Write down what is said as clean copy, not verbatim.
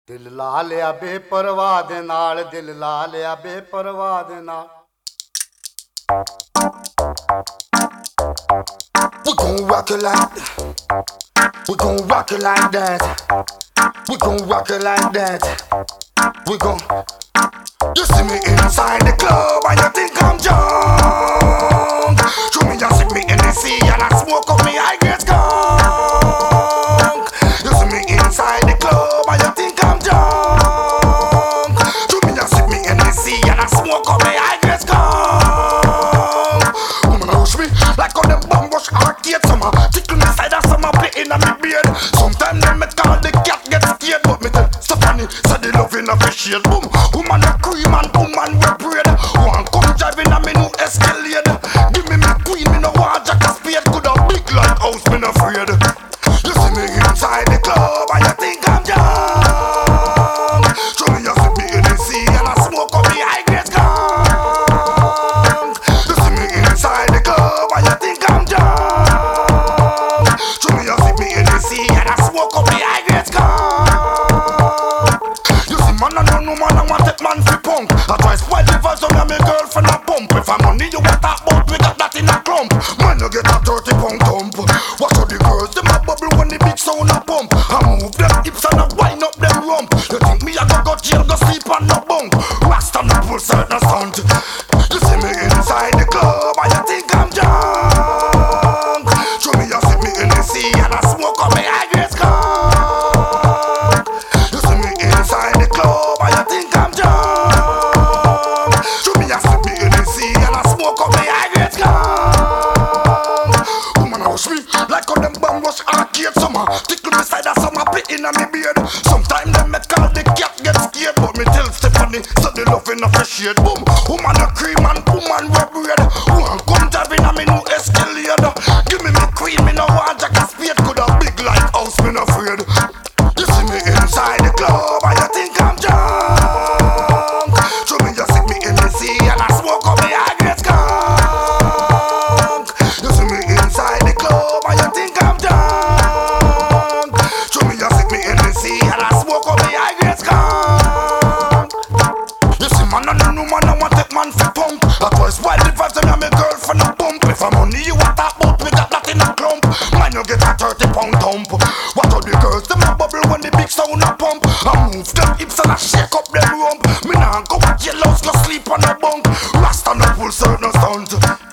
ਦਿਲ ਲਾ ਲਿਆ ਬੇਪਰਵਾਹ ਦੇ ਨਾਲ, ਦਿਲ ਲਾ ਲਿਆ ਬੇਪਰਵਾਹ ਦੇ ਨਾਲ। We gon' rock it like that. We gon' rock it like that. We gon' rock it like that. We gon' You see me inside the club and you think I'm drunk. Show me just see me in the sea and I smoke up me high grade skunk. You see me inside the club and you think I'm drunk. Show me just see me in the sea and I smoke up me high grade skunk. Woman rush me like how them bomb rush arcade. Some tickle me side and some play in my beard. Sometimes them me call the cat get scared, but me tell Stephanie say the love in a shade. Boom, woman a cream and woman we braid. One come driving a me new Escalade. Give me queen, me no want Jack a spade. Could a big like house, me no afraid. You see me inside the club and you think I'm young. Show me you see me in the sea and I smoke up me high grade skunk. You see me inside the club and you think I'm young. Show me you see me in the sea and I smoke up me high grade skunk. You see man I don't know man I want that man fi punk. I try spoil the vibes so me and me girlfriend a bump. If I'm money you want that but we got that in a clump. Man you get a 30-pound thump. Watch how the girls them a bubble when the big sound a pump. I move them hips and I wind up them rump. You think me I go jail go sleep on no bunk. Rasta no pull certain stunt. You see me inside the club and you think I'm drunk. Show me you see me in the sea and I smoke up me high grade skunk. You see me inside the club and you think I'm drunk. Show me you see me in the sea and I smoke up me high grade skunk. Woman rush me like how them bomb rush arcade. Some tickle me side and some play in me beard. Sometimes them me call the cat get scared, but me tell Stephanie so the love in a shade. Boom, woman a cream and woman we braid. One come driving a me new Escalade. Give me queen, me no want Jack a spade. Could a big like house, me no afraid. You see me inside the club and you think I'm drunk. Show me you see me in the sea and I smoke up me high grade skunk. You see me inside the club and you think I'm drunk. Show me you see me in the sea and I smoke up me high grade skunk. You see man I don't know man I want that man fi pump. I twice while the vibes and me girlfriend a bump. If I'm money you want that but we got that in a clump. Man you get a 30-pound thump. Watch how the girls them a bubble when the big sound a pump. I move them hips and I shake up them rump. Me nah go at jail house go sleep on a bunk. Rasta no pull certain stunt.